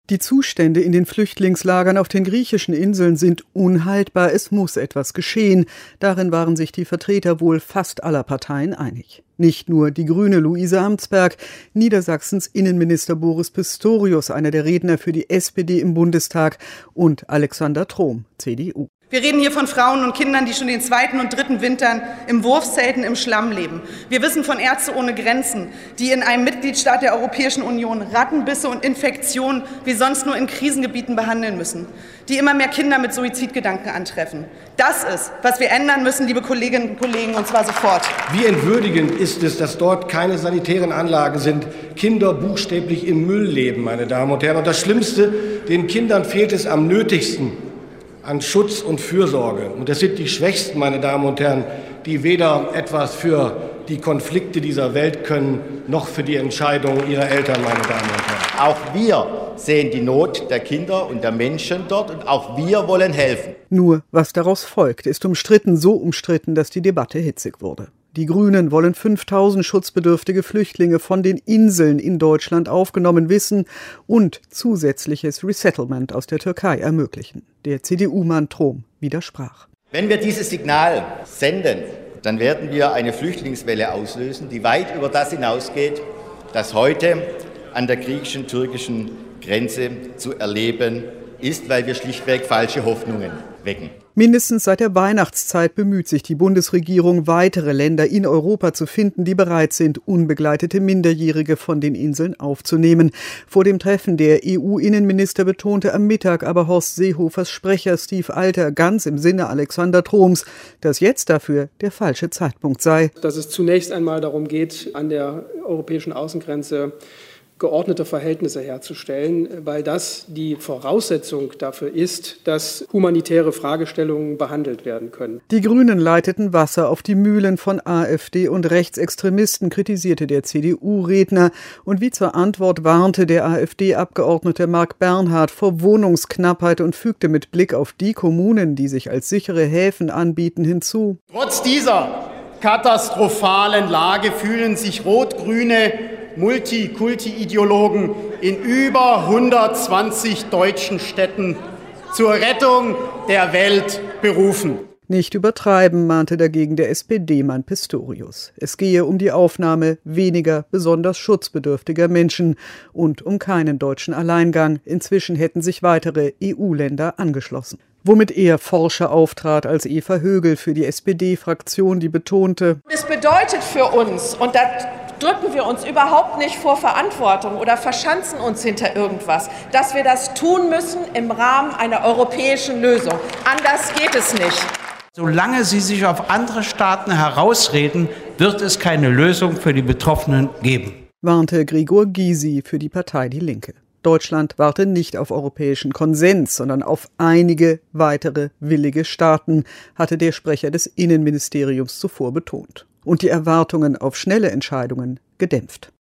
Die Zustände in den Flüchtlingslagern auf den griechischen Inseln sind unhaltbar. Es muss etwas geschehen. Darin waren sich die Vertreter wohl fast aller Parteien einig. Nicht nur die Grüne Luise Amtsberg, Niedersachsens Innenminister Boris Pistorius, einer der Redner für die SPD im Bundestag, und Alexander Trom, CDU. Wir reden hier von Frauen und Kindern, die schon den 2. und 3. Wintern im Wurfzelten im Schlamm leben. Wir wissen von Ärzte ohne Grenzen, die in einem Mitgliedstaat der Europäischen Union Rattenbisse und Infektionen wie sonst nur in Krisengebieten behandeln müssen, die immer mehr Kinder mit Suizidgedanken antreffen. Das ist, was wir ändern müssen, liebe Kolleginnen und Kollegen, und zwar sofort. Wie entwürdigend ist es, dass dort keine sanitären Anlagen sind, Kinder buchstäblich im Müll leben, meine Damen und Herren. Und das Schlimmste, den Kindern fehlt es am nötigsten an Schutz und Fürsorge. Und das sind die Schwächsten, meine Damen und Herren, die weder etwas für die Konflikte dieser Welt können, noch für die Entscheidungen ihrer Eltern, meine Damen und Herren. Auch wir sehen die Not der Kinder und der Menschen dort und auch wir wollen helfen. Nur, was daraus folgt, ist umstritten, so umstritten, dass die Debatte hitzig wurde. Die Grünen wollen 5000 schutzbedürftige Flüchtlinge von den Inseln in Deutschland aufgenommen wissen und zusätzliches Resettlement aus der Türkei ermöglichen. Der CDU-Mann Trom widersprach. Wenn wir dieses Signal senden, dann werden wir eine Flüchtlingswelle auslösen, die weit über das hinausgeht, das heute an der griechischen-türkischen Grenze zu erleben ist, weil wir schlichtweg falsche Hoffnungen wecken. Mindestens seit der Weihnachtszeit bemüht sich die Bundesregierung, weitere Länder in Europa zu finden, die bereit sind, unbegleitete Minderjährige von den Inseln aufzunehmen. Vor dem Treffen der EU-Innenminister betonte am Mittag aber Horst Seehofers Sprecher Steve Alter ganz im Sinne Alexander Troms, dass jetzt dafür der falsche Zeitpunkt sei. Dass es zunächst einmal darum geht, an der europäischen Außengrenze geordnete Verhältnisse herzustellen, weil das die Voraussetzung dafür ist, dass humanitäre Fragestellungen behandelt werden können. Die Grünen leiteten Wasser auf die Mühlen von AfD und Rechtsextremisten, kritisierte der CDU-Redner. Und wie zur Antwort warnte der AfD-Abgeordnete Marc Bernhard vor Wohnungsknappheit und fügte mit Blick auf die Kommunen, die sich als sichere Häfen anbieten, hinzu: Trotz dieser katastrophalen Lage fühlen sich rot-grüne Multikulti-Ideologen in über 120 deutschen Städten zur Rettung der Welt berufen. Nicht übertreiben, mahnte dagegen der SPD-Mann Pistorius. Es gehe um die Aufnahme weniger besonders schutzbedürftiger Menschen und um keinen deutschen Alleingang. Inzwischen hätten sich weitere EU-Länder angeschlossen. Womit eher forscher auftrat als Eva Högel für die SPD-Fraktion, die betonte: Es bedeutet für uns, und da drücken wir uns überhaupt nicht vor Verantwortung oder verschanzen uns hinter irgendwas, dass wir das tun müssen im Rahmen einer europäischen Lösung. Anders geht es nicht. Solange sie sich auf andere Staaten herausreden, wird es keine Lösung für die Betroffenen geben, warnte Gregor Gysi für die Partei Die Linke. Deutschland warte nicht auf europäischen Konsens, sondern auf einige weitere willige Staaten, hatte der Sprecher des Innenministeriums zuvor betont. Und die Erwartungen auf schnelle Entscheidungen gedämpft.